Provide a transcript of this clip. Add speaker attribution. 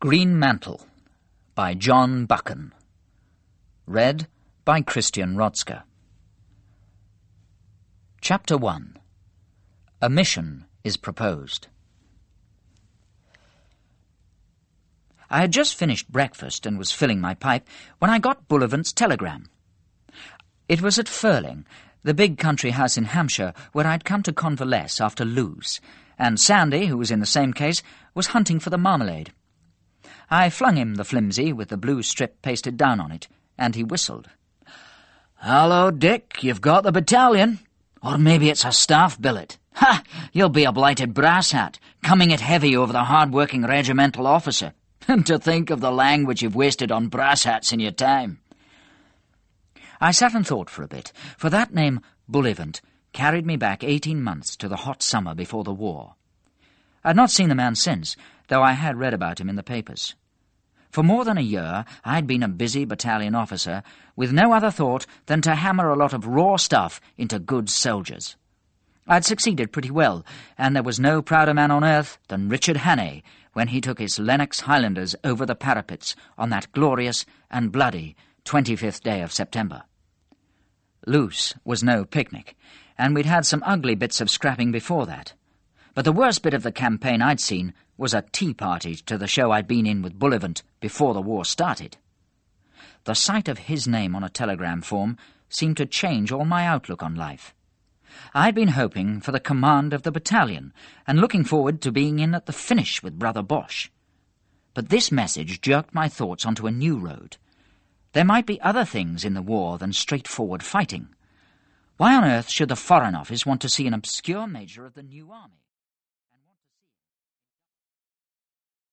Speaker 1: Green Mantle by John Buchan. Read by Christian Rotzka. Chapter 1. A mission is proposed. I had just finished breakfast and was filling my pipe when I got Bullivant's telegram. It was at Firling, the big country house in Hampshire where I'd come to convalesce after Lewes, and Sandy, who was in the same case, was hunting for the marmalade. I flung him the flimsy with the blue strip pasted down on it, and he whistled.
Speaker 2: "Hallo, Dick, you've got the battalion. Or maybe it's a staff billet. Ha! You'll be a blighted brass hat, coming it heavy over the hard-working regimental officer. And to think of the language you've wasted on brass hats in your time."
Speaker 1: I sat and thought for a bit, for that name, Bullivant, carried me back 18 months to the hot summer before the war. I'd not seen the man since, though I had read about him in the papers. For more than a year, I'd been a busy battalion officer, with no other thought than to hammer a lot of raw stuff into good soldiers. I'd succeeded pretty well, and there was no prouder man on earth than Richard Hannay when he took his Lennox Highlanders over the parapets on that glorious and bloody 25th day of September. Loos was no picnic, and we'd had some ugly bits of scrapping before that. But the worst bit of the campaign I'd seen was a tea party to the show I'd been in with Bullivant before the war started. The sight of his name on a telegram form seemed to change all my outlook on life. I'd been hoping for the command of the battalion and looking forward to being in at the finish with Brother Bosch. But this message jerked my thoughts onto a new road. There might be other things in the war than straightforward fighting. Why on earth should the Foreign Office want to see an obscure major of the New Army?